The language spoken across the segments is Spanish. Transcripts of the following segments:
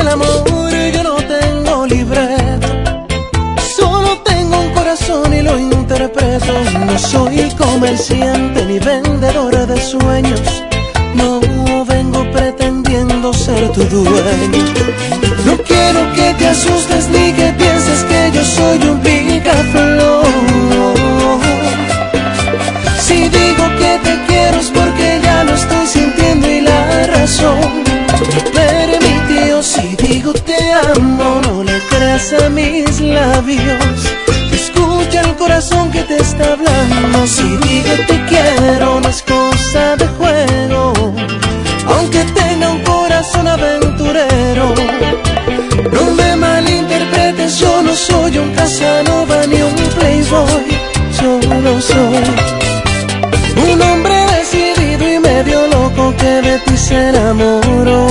el amor yo no tengo libreto, solo tengo un corazón y lo interpreto. No soy comerciante ni vendedor de sueños, no vengo pretendiendo ser tu dueño. No quiero que te asustes ni que pienses que yo soy un picaflor. Si digo que te quiero es porque ya lo estoy sintiendo y la razón permitió. Si digo te amo, no le creas a mis labios, escucha el corazón que te está hablando. Si digo te quiero, no es cosa de juego, aunque tenga un corazón aventurero. No me malinterpretes, yo no soy un Casanova ni un playboy, solo soy un hombre decidido y medio loco que de ti se enamoró.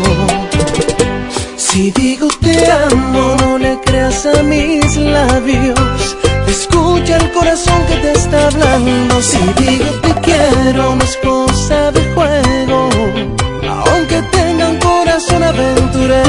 Si digo te amo, no le creas a mis labios, escucha el corazón que te está hablando. Si digo te quiero, no es cosa de juego, aunque tenga un corazón aventurero.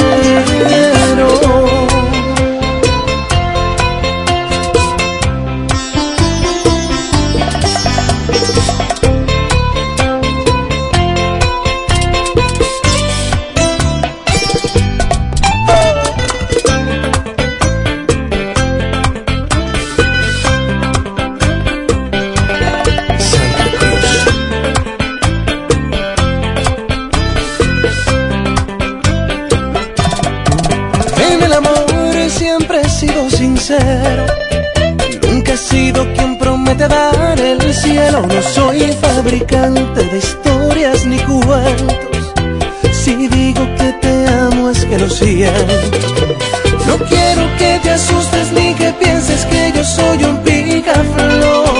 Siempre he sido sincero, nunca he sido quien promete dar el cielo. No soy fabricante de historias ni cuentos, si digo que te amo es que lo siento. No quiero que te asustes ni que pienses que yo soy un picaflor.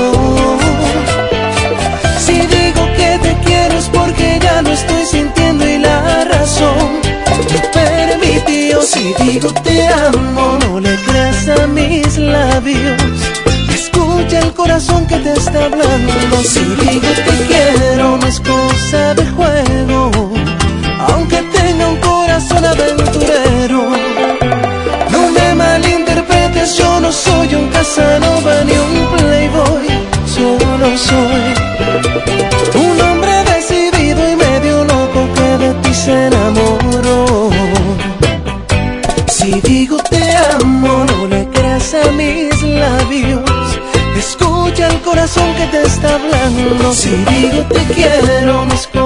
Si digo que te quiero es porque ya lo estoy sintiendo y la razón permitió. Si digo te amo, no le creas a mis labios, escucha el corazón que te está hablando. Si digo te quiero, no es cosa de juego, aunque tenga un corazón aventurero. No me malinterpretes, yo no soy un Casanova ni un playboy, solo soy un hombre decidido y medio loco que de ti se enamoró. Si digo te amo, no le creas a mis labios, escucha el corazón que te está hablando. Si digo te quiero, no es